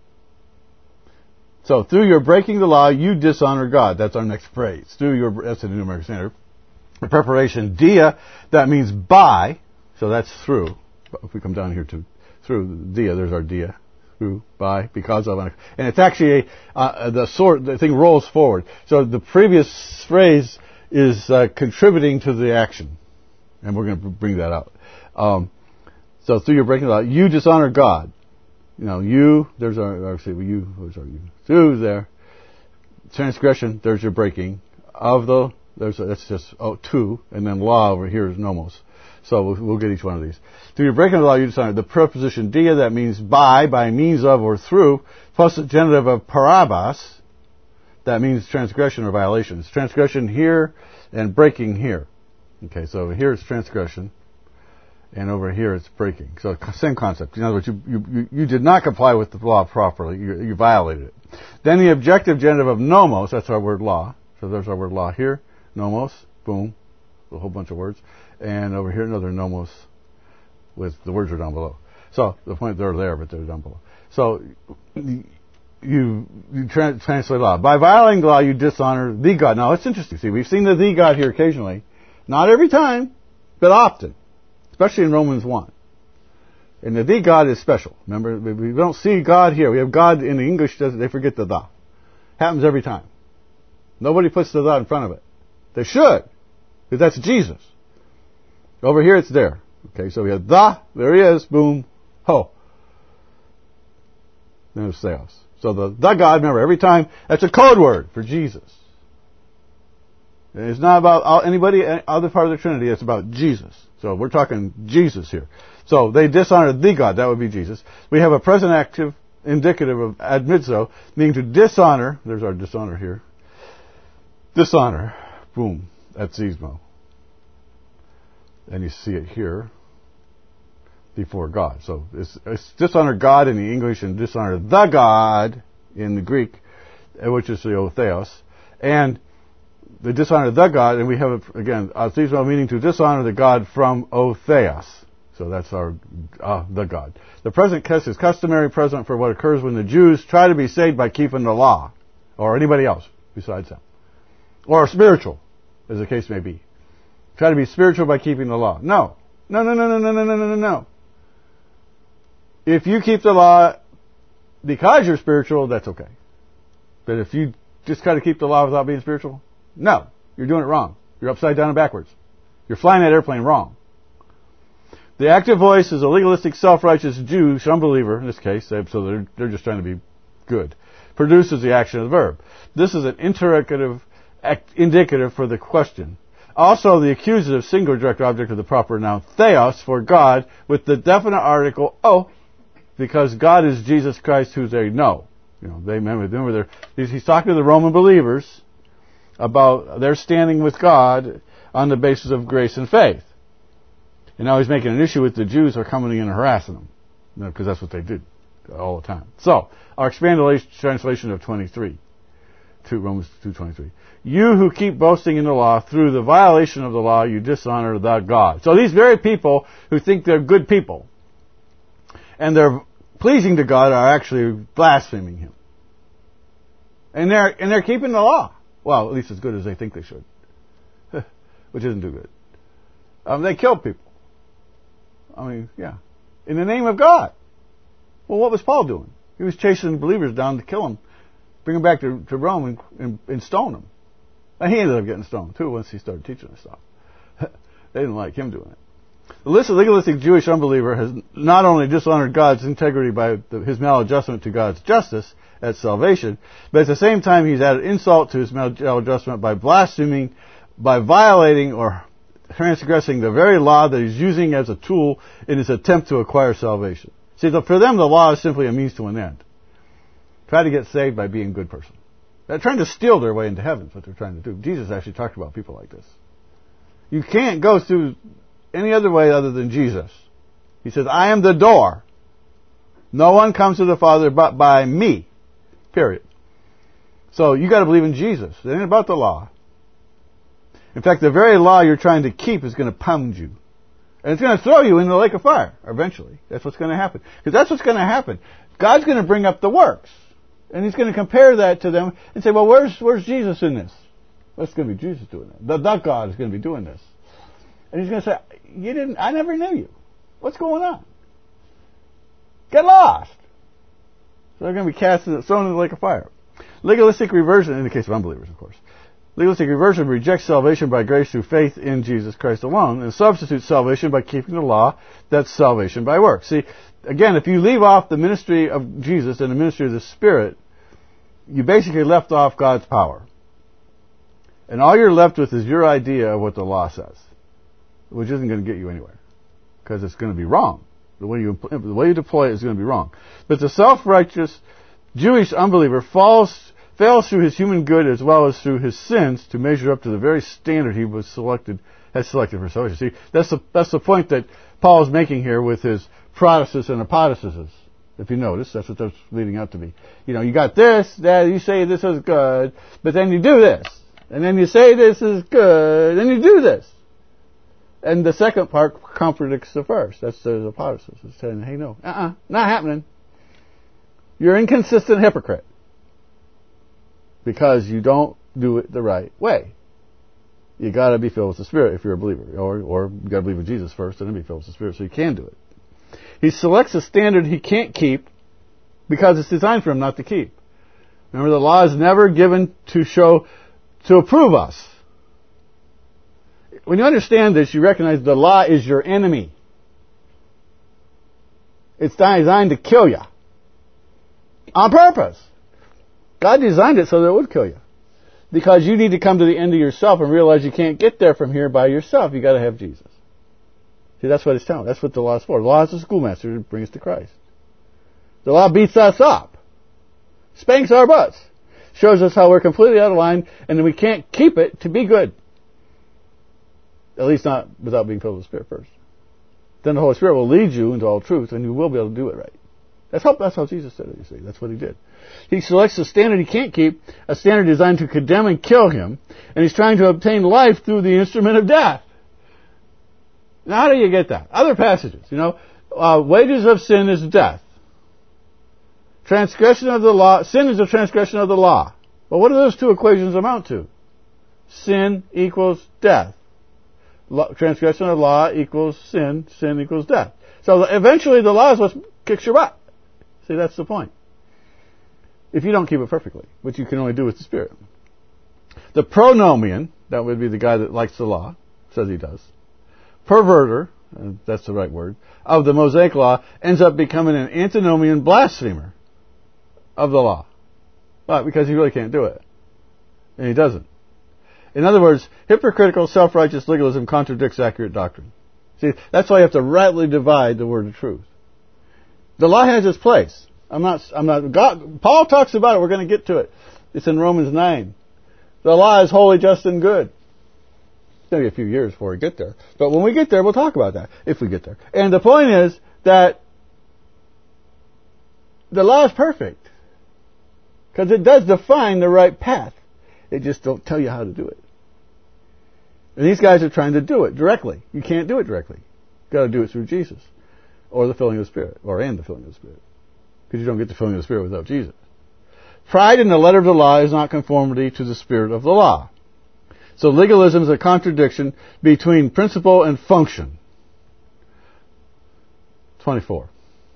[SPEAKER 1] So, through your breaking the law, you dishonor God. That's our next phrase. Through your, that's the New American Standard. The preparation, dia, that means by. So that's through. If we come down here to through, dia, there's our dia. Through, by, because of. And it's actually a, uh, the sort, the thing rolls forward. So the previous phrase is uh, contributing to the action. And we're going to bring that out. Um, so through your breaking the law, you dishonor God. You know, you, there's our, our see, you, where's our you? Through there. Transgression, there's your breaking. Of the, there's a, that's just, oh, two. And then law over here is nomos. So we'll, we'll get each one of these. Through your breaking of the law, you dishonor. The preposition dia, that means by, by means of, or through, plus the genitive of parabas, that means transgression or violation. It's transgression here and breaking here. Okay, so here it's transgression, and over here it's breaking. So same concept. In other words, you, you, you did not comply with the law properly. You, you violated it. Then the objective genitive of nomos, that's our word law. So there's our word law here. Nomos, boom, a whole bunch of words. And over here another nomos with the words are down below. So the point, they're there, but they're down below. So you, you tra- translate law. By violating the law, you dishonor the God. Now it's interesting. See, we've seen the the God here occasionally. Not every time, but often. Especially in Romans one. And the the God is special. Remember, we don't see God here. We have God in the English, they forget the the. Happens every time. Nobody puts the the in front of it. They should, because that's Jesus. Over here it's there. Okay, so we have the, there he is, boom, ho. Then it's theos. So the the God, remember, every time, that's a code word for Jesus. It's not about anybody, other part of the Trinity, it's about Jesus. So we're talking Jesus here. So they dishonor the God, that would be Jesus. We have a present active indicative of admizzo, meaning to dishonor, there's our dishonor here. Dishonor, boom, that's zismo. And you see it here before God. So it's, it's dishonor God in the English and dishonor the God in the Greek, which is the theos. And they dishonor the God, and we have, again, zismo meaning to dishonor the God from otheos. So that's our, uh, the God. The present case is customary present for what occurs when the Jews try to be saved by keeping the law, or anybody else besides them. Or spiritual, as the case may be. Try to be spiritual by keeping the law. No. No, no, no, no, no, no, no, no, no. If you keep the law because you're spiritual, that's okay. But if you just try to keep the law without being spiritual, no. You're doing it wrong. You're upside down and backwards. You're flying that airplane wrong. The active voice is a legalistic, self-righteous Jew, unbeliever in this case, so they're, they're just trying to be good, produces the action of the verb. This is an interrogative, indicative for the question. Also, the accusative singular direct object of the proper noun theos for God with the definite article o, because God is Jesus Christ, who they know. You know, they remember, remember he's, he's talking to the Roman believers about their standing with God on the basis of grace and faith. And now he's making an issue with the Jews who are coming in and harassing them, because you know, that's what they did all the time. So, our expanded translation of twenty-three. To Romans two twenty-three. You who keep boasting in the law, through the violation of the law, you dishonor the God. So these very people who think they're good people and they're pleasing to God are actually blaspheming Him. And they're and they're keeping the law. Well, at least as good as they think they should, which isn't too good. Um, they killed people. I mean, yeah, in the name of God. Well, what was Paul doing? He was chasing believers down to kill them. Bring him back to, to Rome and, and, and stone him. And he ended up getting stoned, too, once he started teaching this stuff. They didn't like him doing it. The legalistic Jewish unbeliever has not only dishonored God's integrity by the, his maladjustment to God's justice at salvation, but at the same time he's added insult to his maladjustment by blaspheming, by violating or transgressing the very law that he's using as a tool in his attempt to acquire salvation. See, for them the law is simply a means to an end. Try to get saved by being a good person. They're trying to steal their way into heaven, is what they're trying to do. Jesus actually talked about people like this. You can't go through any other way other than Jesus. He says, I am the door. No one comes to the Father but by me. Period. So you got to believe in Jesus. It ain't about the law. In fact, the very law you're trying to keep is going to pound you. And it's going to throw you in the lake of fire, eventually. That's what's going to happen. Because that's what's going to happen. God's going to bring up the works. And He's going to compare that to them and say, well, where's where's Jesus in this? What's going to be Jesus doing that? The, the God is going to be doing this. And He's going to say, you didn't, I never knew you. What's going on? Get lost. So they're going to be cast, thrown into the lake of fire. Legalistic reversion, in the case of unbelievers, of course. Legalistic reversion rejects salvation by grace through faith in Jesus Christ alone and substitutes salvation by keeping the law. That's salvation by works. See, again, if you leave off the ministry of Jesus and the ministry of the Spirit, you basically left off God's power. And all you're left with is your idea of what the law says. which isn't going to get you anywhere, because it's going to be wrong. The way you the way you deploy it is going to be wrong. But the self-righteous Jewish unbeliever falls fails through his human good as well as through his sins to measure up to the very standard he was selected has selected for salvation. See, that's the that's the point that Paul is making here with his protasis and apodosis. If you notice, that's what that's leading out to be. You know, you got this, that, you say this is good, but then you do this. And then you say this is good, and you do this. And the second part contradicts the first. That's the apodosis. It's saying, hey, no, uh-uh, not happening. You're an inconsistent hypocrite. Because you don't do it the right way. You gotta be filled with the Spirit if you're a believer. Or, or you gotta believe in Jesus first and then be filled with the Spirit so you can do it. He selects a standard he can't keep because it's designed for him not to keep. Remember, the law is never given to show, to approve us. When you understand this, you recognize the law is your enemy. It's designed to kill you. On purpose. God designed it so that it would kill you. Because you need to come to the end of yourself and realize you can't get there from here by yourself. You've got to have Jesus. See, that's what it's telling. That's what the law is for. The law is a schoolmaster to bring us to Christ. The law beats us up. Spanks our butts. Shows us how we're completely out of line and then we can't keep it to be good. At least not without being filled with the Spirit first. Then the Holy Spirit will lead you into all truth and you will be able to do it right. That's how, that's how Jesus did it, you see. That's what he did. He selects a standard he can't keep, a standard designed to condemn and kill him, and he's trying to obtain life through the instrument of death. Now, how do you get that? Other passages, you know, uh, wages of sin is death. Transgression of the law, sin is a transgression of the law. Well, what do those two equations amount to? Sin equals death. Law, transgression of law equals sin, sin equals death. So eventually the law is what kicks your butt. See, that's the point. If you don't keep it perfectly, which you can only do with the Spirit. The pronomian, that would be the guy that likes the law, says he does. Perverter, uh, that's the right word, of the Mosaic law, ends up becoming an antinomian blasphemer of the law. But because he really can't do it. And he doesn't. In other words, hypocritical, self-righteous legalism contradicts accurate doctrine. See, that's why you have to rightly divide the word of truth. The law has its place. I'm not, I'm not, God, Paul talks about it, we're going to get to it. It's in Romans nine. The law is holy, just, and good. It's going to be a few years before we get there. But when we get there, we'll talk about that, if we get there. And the point is that the law is perfect. Because it does define the right path. It just don't tell you how to do it. And these guys are trying to do it directly. You can't do it directly. You've got to do it through Jesus. Or the filling of the Spirit. Or and the filling of the Spirit. Because you don't get the filling of the Spirit without Jesus. Pride in the letter of the law is not conformity to the spirit of the law. So legalism is a contradiction between principle and function. twenty-four.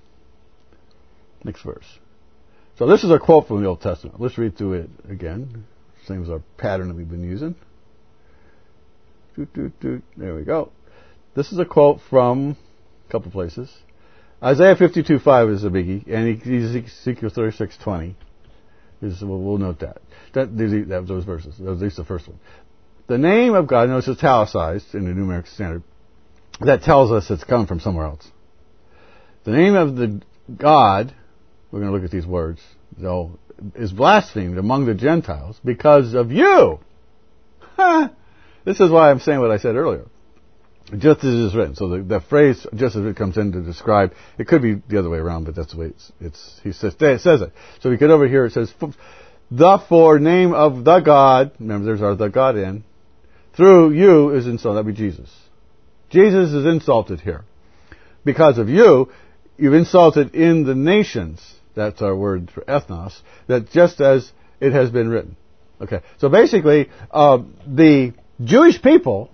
[SPEAKER 1] Next verse. So this is a quote from the Old Testament. Let's read through it again. Same as our pattern that we've been using. Doot, doot, doot. There we go. This is a quote from a couple places. Isaiah fifty-two five is a biggie, and Ezekiel thirty-six twenty is, we'll, we'll note that. That, that. Those verses. At least the first one. The name of God, notice it's italicized in the New American Standard. That tells us it's come from somewhere else. The name of the God, we're going to look at these words, though, is blasphemed among the Gentiles because of you. This is why I'm saying what I said earlier. Just as it is written. So the, the phrase, just as it comes in to describe, it could be the other way around, but that's the way it's, it's he says, it says it. So we get over here, it says, the for name of the God, remember there's our the God in, through you is insulted. That would be Jesus. Jesus is insulted here. Because of you, you've insulted in the nations, that's our word for ethnos, that just as it has been written. Okay, so basically, uh, the Jewish people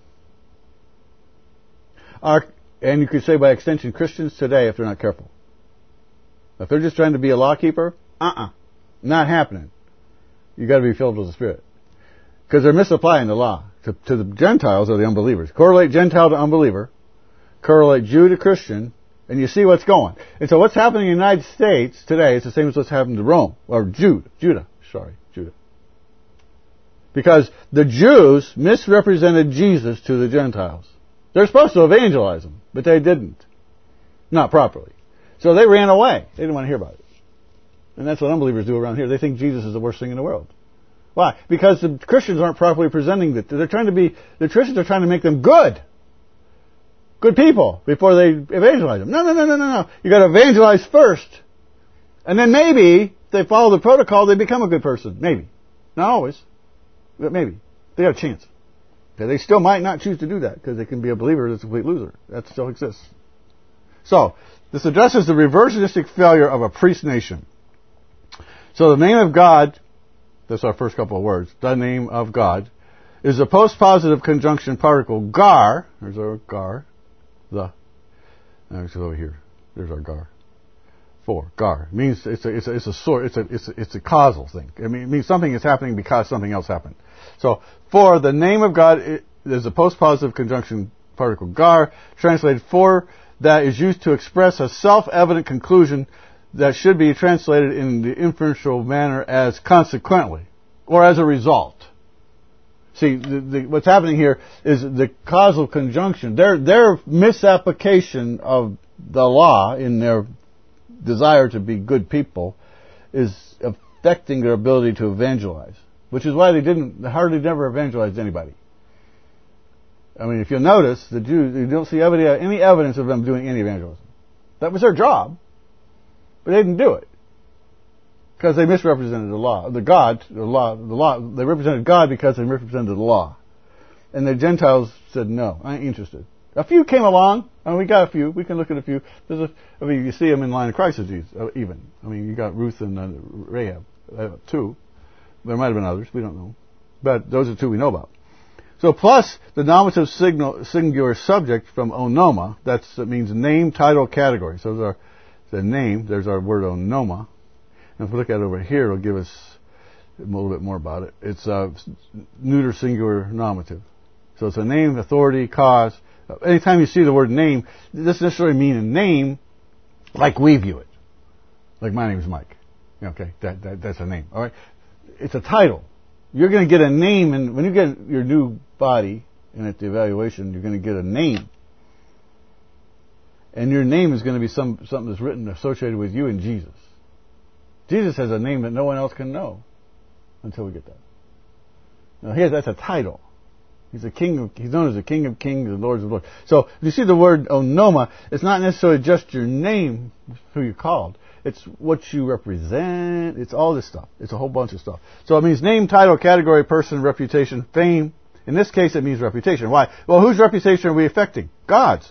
[SPEAKER 1] are, and you could say by extension Christians today if they're not careful. If they're just trying to be a law keeper, uh-uh, not happening. You've got to be filled with the Spirit. Because they're misapplying the law to, to the Gentiles or the unbelievers. Correlate Gentile to unbeliever, correlate Jew to Christian, and you see what's going. And so what's happening in the United States today is the same as what's happened to Rome, or Jude, Judah, sorry, Judah. Because the Jews misrepresented Jesus to the Gentiles. They're supposed to evangelize them, but they didn't. Not properly. So they ran away. They didn't want to hear about it. And that's what unbelievers do around here. They think Jesus is the worst thing in the world. Why? Because the Christians aren't properly presenting it. They're trying to be, the Christians are trying to make them good. Good people before they evangelize them. No, no, no, no, no, no. You got to evangelize first. And then maybe, if they follow the protocol, they become a good person. Maybe. Not always. But maybe. They got a chance. They still might not choose to do that because they can be a believer that's a complete loser. That still exists. So, this addresses the reversionistic failure of a priest nation. So the name of God, that's our first couple of words, the name of God, is a post-positive conjunction particle, gar, there's our gar, the, actually over here, there's our gar, for, gar, it means it's a, it's a, it's a sort, it's a, it's a, it's a causal thing. I mean, it means something is happening because something else happened. So, for the name of God, it, there's a post-positive conjunction particle, gar, translated for, that is used to express a self-evident conclusion that should be translated in the inferential manner as consequently, or as a result. See, the, the, what's happening here is the causal conjunction. Their, their misapplication of the law in their desire to be good people is affecting their ability to evangelize, which is why they didn't, they hardly never evangelized anybody. I mean, if you'll notice, the Jews, you don't see any evidence of them doing any evangelism. That was their job. But they didn't do it. Because they misrepresented the law. The God, the law, the law, they represented God because they misrepresented the law. And the Gentiles said, no, I ain't interested. A few came along, and we got a few. We can look at a few. There's a, I mean, you see them in line of Christ even. I mean, you got Ruth and uh, Rahab, uh, two. There might have been others, we don't know. But those are two we know about. So plus the nominative signal, singular subject from onoma, that's, that means name, title, category. So those are the name, there's our word onoma. And if we look at it over here, it'll give us a little bit more about it. It's a neuter singular nominative. So it's a name, authority, cause. Anytime you see the word name, it doesn't necessarily mean a name like we view it. Like my name is Mike. Okay, that, that that's a name. All right, it's a title. You're going to get a name, and when you get your new body and at the evaluation, you're going to get a name. And your name is going to be some something that's written associated with you and Jesus. Jesus has a name that no one else can know until we get that. Now here, that's a title. He's a king of, he's known as the King of Kings and Lords of Lords. So if you see the word onoma, it's not necessarily just your name, who you're called. It's what you represent. It's all this stuff. It's a whole bunch of stuff. So it means name, title, category, person, reputation, fame. In this case, it means reputation. Why? Well, whose reputation are we affecting? God's.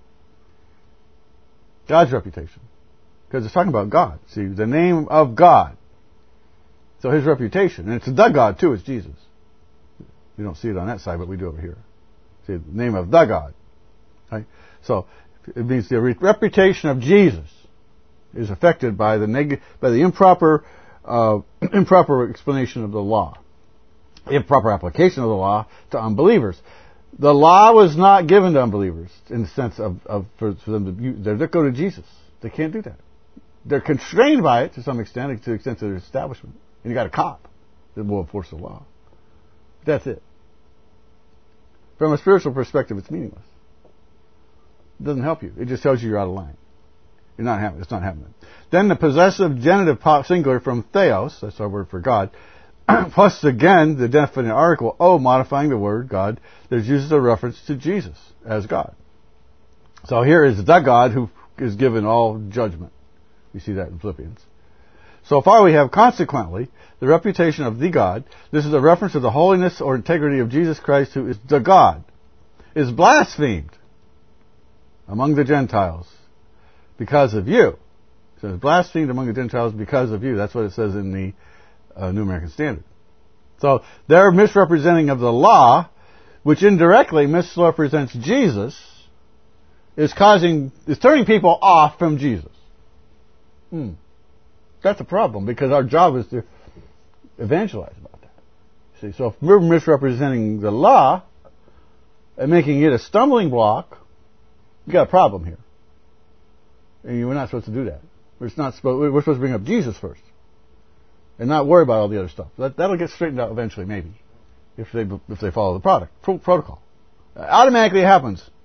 [SPEAKER 1] God's reputation. Because it's talking about God. See, the name of God. So his reputation. And it's the God, too. It's Jesus. You don't see it on that side, but we do over here. See, the name of the God. Right? So it means the re- reputation of Jesus is affected by the neg- by the improper uh, improper explanation of the law, improper application of the law to unbelievers. The law was not given to unbelievers in the sense of, of for, for them to use, they go to Jesus. They can't do that. They're constrained by it to some extent, to the extent of their establishment. And you got a cop that will enforce the law. That's it. From a spiritual perspective, it's meaningless. It doesn't help you. It just tells you you're out of line. You're not happening. It's not happening. Then the possessive genitive singular from theos, that's our word for God, plus again the definite article o, modifying the word God, that uses a reference to Jesus as God. So here is the God who is given all judgment. You see that in Philippians. So far we have consequently the reputation of the God. This is a reference to the holiness or integrity of Jesus Christ, who is the God, is blasphemed among the Gentiles because of you. It says blasphemed among the Gentiles because of you. That's what it says in the uh, New American Standard. So their misrepresenting of the law, which indirectly misrepresents Jesus, is causing, is turning people off from Jesus. Hmm. That's a problem, because our job is to evangelize about that. See, so if we're misrepresenting the law and making it a stumbling block, we got a problem here. And we're not supposed to do that. We're not supposed, we're supposed to bring up Jesus first, and not worry about all the other stuff. That, that'll get straightened out eventually, maybe, if they if they follow the product pro, protocol. Uh, automatically it happens.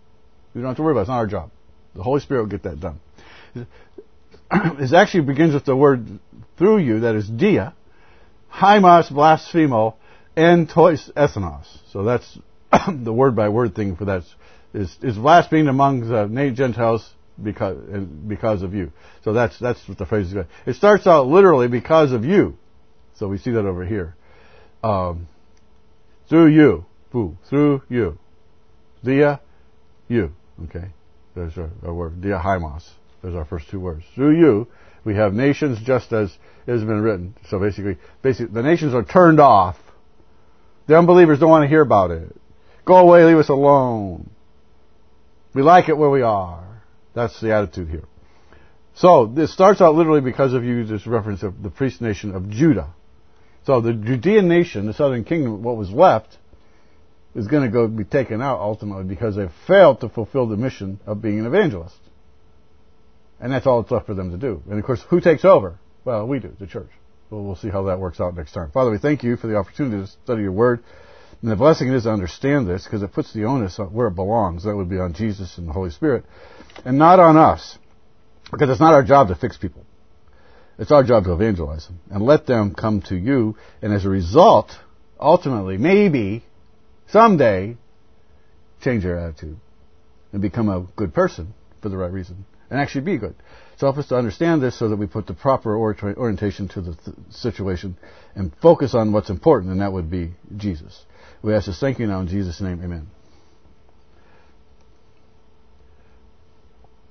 [SPEAKER 1] We don't have to worry about it. It's not our job. The Holy Spirit will get that done. It actually begins with the word through you, that is dia, haimos, blasphemo, and tois ethnos. So that's the word-by-word thing for that. Is, is blasphemed among the Gentiles because because of you. So that's that's what the phrase is. It starts out literally because of you. So we see that over here. Um, through you, boo, through you, dia, you. Okay, there's our, our word, dia haimos. There's our first two words. Through you, we have nations, just as it has been written. So basically, basically, the nations are turned off. The unbelievers don't want to hear about it. Go away, leave us alone. We like it where we are. That's the attitude here. So this starts out literally because of you, this reference of the priest nation of Judah. So the Judean nation, the southern kingdom, what was left, is going to go be taken out ultimately because they failed to fulfill the mission of being an evangelist. And that's all that's left for them to do. And of course, who takes over? Well, we do, the church. Well, we'll see how that works out next time. Father, we thank you for the opportunity to study your word. And the blessing is to understand this because it puts the onus where it belongs. That would be on Jesus and the Holy Spirit. And not on us. Because it's not our job to fix people. It's our job to evangelize them. And let them come to you. And as a result, ultimately, maybe, someday, change their attitude. And become a good person for the right reason. And actually be good. So help us to understand this so that we put the proper orientation to the th- situation. And focus on what's important. And that would be Jesus. We ask this, thank you now in Jesus' name, amen.